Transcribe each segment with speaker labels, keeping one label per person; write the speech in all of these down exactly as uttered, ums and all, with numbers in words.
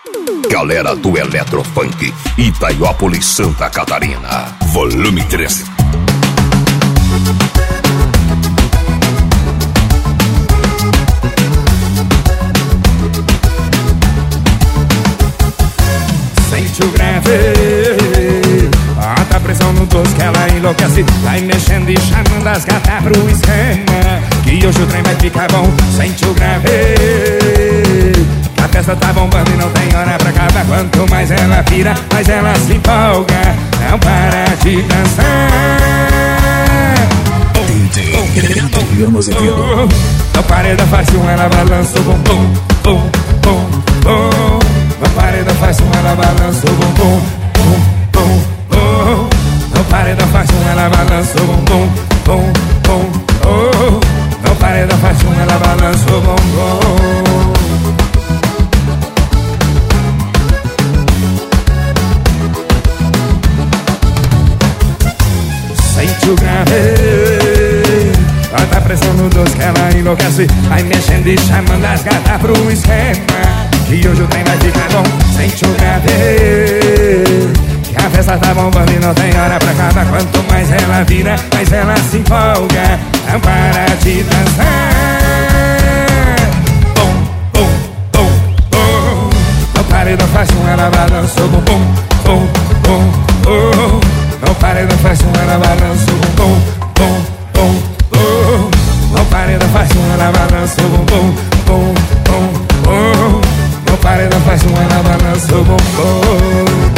Speaker 1: Galera do Eletrofunk, Itaiópolis, Santa Catarina. Volume treze.
Speaker 2: Sente o grave, bota a pressão no doce que ela enlouquece. Vai mexendo e chamando as gatas pro esquema, que hoje o trem vai ficar bom. Sente o grave, a festa tá bombando e não tem hora pra acabar. Quanto mais ela vira, mais ela se empolga. Não para de dançar. No paredão faz um, ela balança o bumbum, bum, bum, bum. No paredão faz um, ela balança o bumbum, bum, bum, bum. No paredão faz um, ela balança o bumbum, bum, bum, bum. No paredão faz um, ela balança o bumbum. Sente o grave, bota a pressão no doce que ela enlouquece. Vai mexendo e chamando as gatas pro esquema, que hoje o trem vai ficar bom. Sente o grave, que a festa tá bombando e não tem hora pra acabar. Quanto mais ela vira, mais ela se empolga. Não para de dançar. Bum, bum, bum, bum. No paredão faz um, ela balança o bumbum, bum, bum, bum. No paredão faz um, ela balança o bumbum, bum, bum, bum. No paredão faz um, ela balança o bumbum, bum, bum, bum. No paredão faz um, ela balança o bumbum.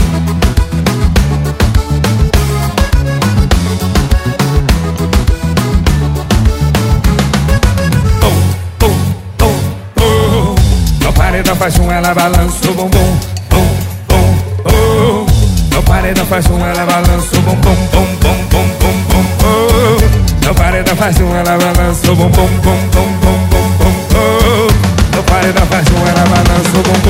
Speaker 2: No paredão faz um, ela balança o bumbum, bum, bum, bum. No paredão faz um, ela balança o bumbum, bum, bum, bum, bum, bum, bum. No paredão faz um, ela balança o bumbum, bum, bum, bum, bum, bum, bum. No paredão faz um, ela balança o bumbum.